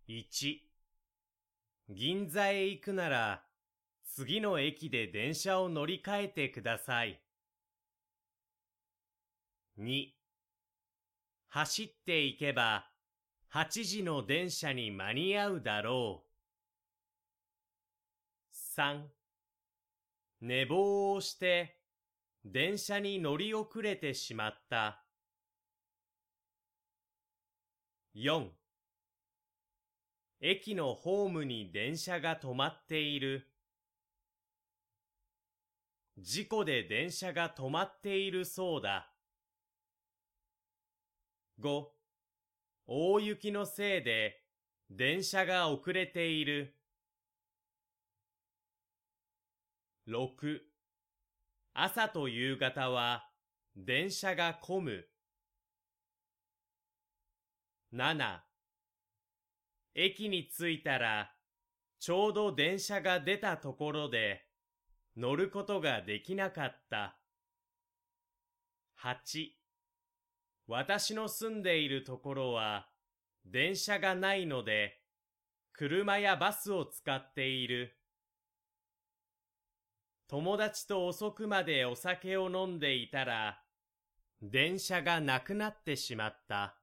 1、銀座へ行くなら、次の駅で電車を乗り換えてください。2、走って行けば、8時の電車に間に合うだろう。3、寝坊をして、電車に乗り遅れてしまった。4、駅のホームに電車が止まっている。事故で電車が止まっているそうだ。5、大雪のせいで電車が遅れている。6、朝と夕方は電車が混む。7、駅に着いたらちょうど電車が出たところで乗ることができなかった。8、私の住んでいるところは電車がないので車やバスを使っている。友達と遅くまでお酒を飲んでいたら電車がなくなってしまった。